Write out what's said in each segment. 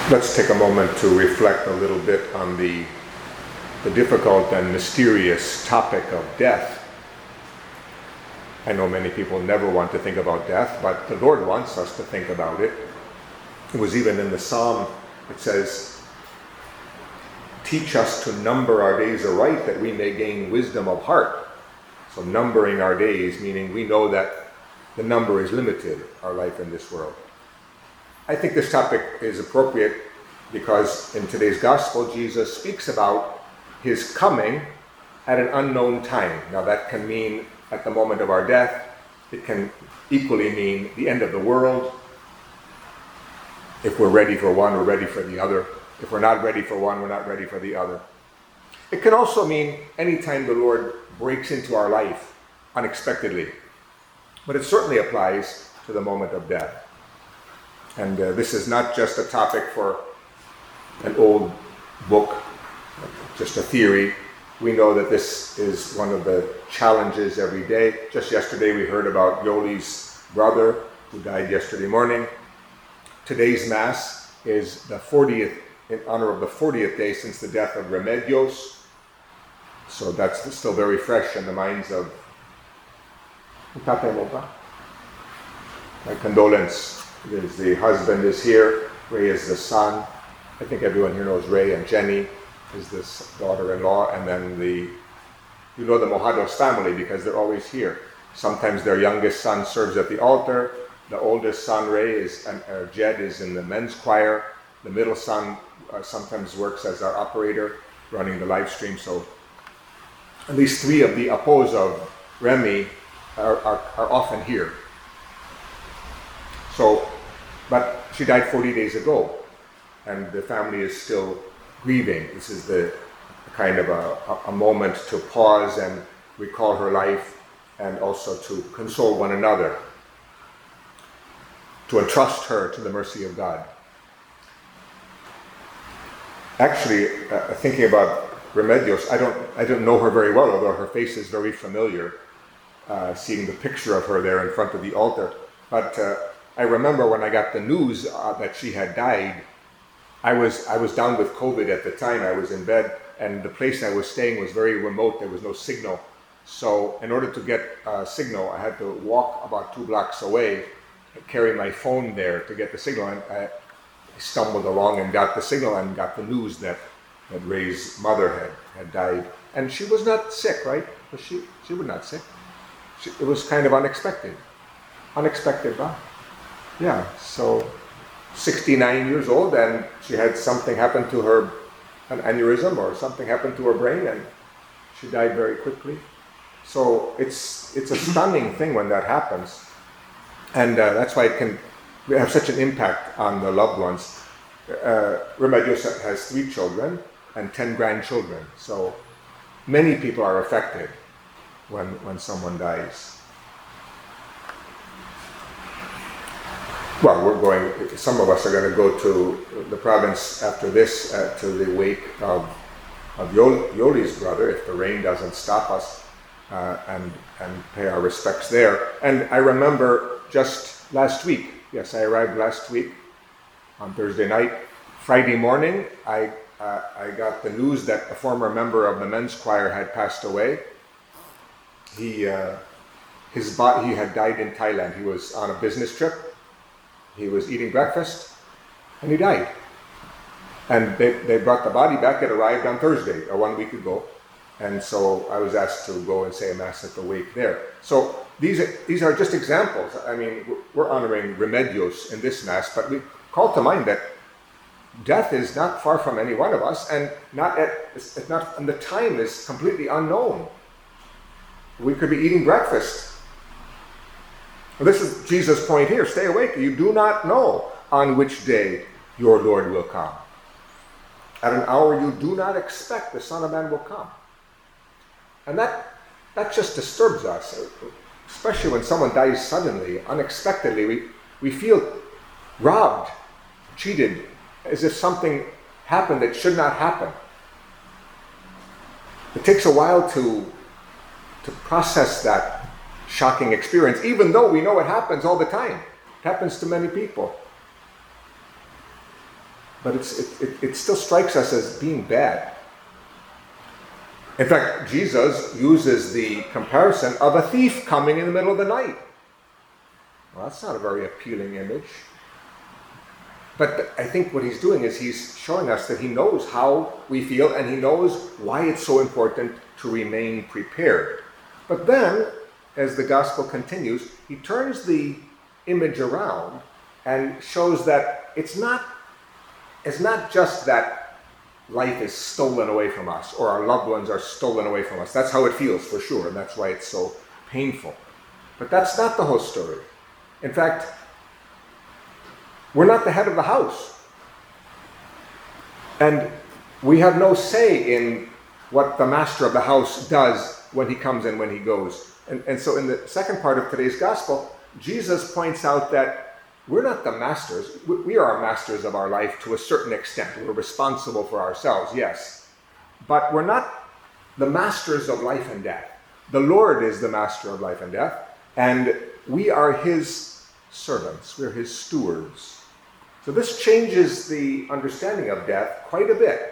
Let's take a moment to reflect a little bit on the difficult and mysterious topic of death. I know many people never want to think about death, but the Lord wants us to think about it. It was even in the Psalm, it says, "Teach us to number our days aright, that we may gain wisdom of heart." So numbering our days, meaning we know that the number is limited, our life in this world. I think this topic is appropriate because in today's gospel, Jesus speaks about his coming at an unknown time. Now that can mean at the moment of our death. It can equally mean the end of the world. If we're ready for one, we're ready for the other. If we're not ready for one, we're not ready for the other. It can also mean any time the Lord breaks into our life unexpectedly. But it certainly applies to the moment of death. And this is not just a topic for an old book, just a theory. We know that this is one of the challenges every day. Just yesterday we heard about Yoli's brother who died yesterday morning. Today's Mass is the 40th, in honor of the 40th day since the death of Remedios. So that's still very fresh in the minds of my condolence. The husband is here, Ray is the son. I think everyone here knows Ray, and Jenny is this daughter-in-law, and then the Mojados family because they're always here. Sometimes their youngest son serves at the altar. The oldest son, Ray, Jed, is in the men's choir. The middle son sometimes works as our operator, running the live stream. So at least three of the apos of Remy are often here. So, but she died 40 days ago, and the family is still grieving. This is the kind of a moment to pause and recall her life, and also to console one another, to entrust her to the mercy of God. Actually, thinking about Remedios, I don't know her very well, although her face is very familiar, seeing the picture of her there in front of the altar. But I remember when I got the news that she had died, I was down with COVID at the time. I was in bed, and the place I was staying was very remote. There was no signal. So in order to get signal, I had to walk about 2 blocks away, carry my phone there to get the signal. And I stumbled along and got the signal and got the news that Ray's mother had died. And she was not sick, right? Was she was not sick. It was kind of unexpected. Unexpected, huh? Yeah, so 69 years old, and she had something happen to her, an aneurysm or something happened to her brain, and she died very quickly. So it's a stunning thing when that happens. And that's why it can have such an impact on the loved ones. Remedios has 3 children and 10 grandchildren. So many people are affected when someone dies. Well, some of us are going to go to the province after this, to the wake of Yoli's brother, if the rain doesn't stop us, and pay our respects there. And I remember just last week, yes, I arrived last week on Thursday night. Friday morning, I got the news that a former member of the men's choir had passed away. He had died in Thailand. He was on a business trip. He was eating breakfast, and he died. And they brought the body back. It arrived on Thursday, or 1 week ago. And so I was asked to go and say a mass at the wake there. So these are just examples. I mean, we're honoring Remedios in this mass, but we call to mind that death is not far from any one of us, and and the time is completely unknown. We could be eating breakfast. Well, this is Jesus' point here. Stay awake. You do not know on which day your Lord will come. At an hour you do not expect, the Son of Man will come. And that just disturbs us, especially when someone dies suddenly, unexpectedly. We feel robbed, cheated, as if something happened that should not happen. It takes a while to process that shocking experience, even though we know it happens all the time. It happens to many people. but it still strikes us as being bad. In fact, Jesus uses the comparison of a thief coming in the middle of the night. Well, that's not a very appealing image. But I think what he's doing is he's showing us that he knows how we feel and he knows why it's so important to remain prepared. But then, as the gospel continues, he turns the image around and shows that it's not just that life is stolen away from us or our loved ones are stolen away from us. That's how it feels for sure, and that's why it's so painful. But that's not the whole story. In fact, we're not the head of the house. And we have no say in what the master of the house does when he comes and when he goes. And so in the second part of today's gospel, Jesus points out that we're not the masters. We are masters of our life to a certain extent. We're responsible for ourselves, yes. But we're not the masters of life and death. The Lord is the master of life and death, and we are his servants. We're his stewards. So this changes the understanding of death quite a bit.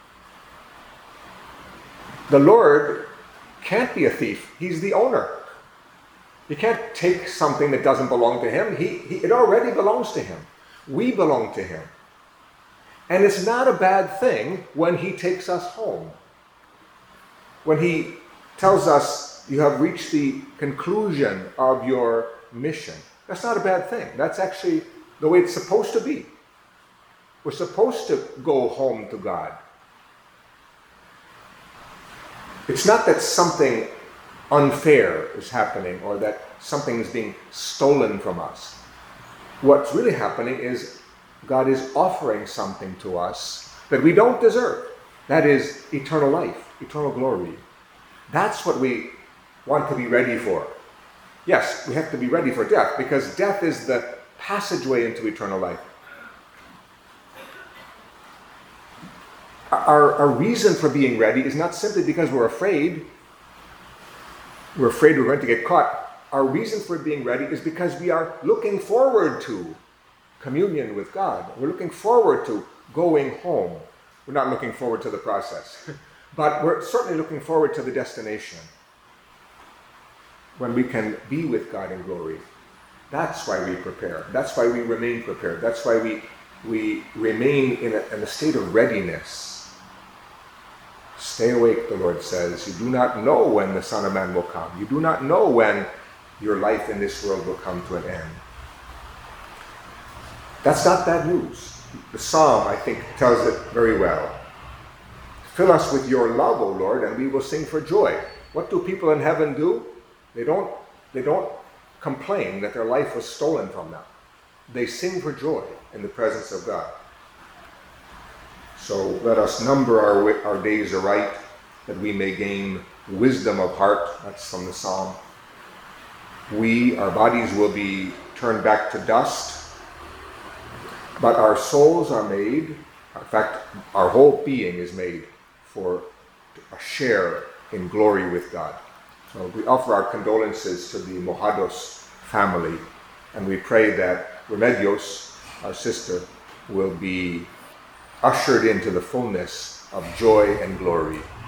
The Lord can't be a thief. He's the owner. He can't take something that doesn't belong to him. It already belongs to him. We belong to him. And it's not a bad thing when he takes us home. When he tells us you have reached the conclusion of your mission. That's not a bad thing. That's actually the way it's supposed to be. We're supposed to go home to God. It's not that something unfair is happening or that something is being stolen from us. What's really happening is God is offering something to us that we don't deserve. That is eternal life, eternal glory. That's what we want to be ready for. Yes, we have to be ready for death because death is the passageway into eternal life. Our reason for being ready is not simply because we're afraid we're going to get caught. Our reason for being ready is because we are looking forward to communion with God. We're looking forward to going home. We're not looking forward to the process, but we're certainly looking forward to the destination when we can be with God in glory. That's why we prepare. That's why we remain prepared. That's why we remain in a state of readiness. Stay awake, the Lord says. You do not know when the Son of Man will come. You do not know when your life in this world will come to an end. That's not bad news. The Psalm, I think, tells it very well. Fill us with your love, O Lord, and we will sing for joy. What do people in heaven do? They don't complain that their life was stolen from them. They sing for joy in the presence of God. So let us number our days aright, that we may gain wisdom of heart. That's from the Psalm. Our bodies will be turned back to dust, but our souls are made, in fact, our whole being is made for a share in glory with God. So we offer our condolences to the Mojados family, and we pray that Remedios, our sister, will be ushered into the fullness of joy and glory.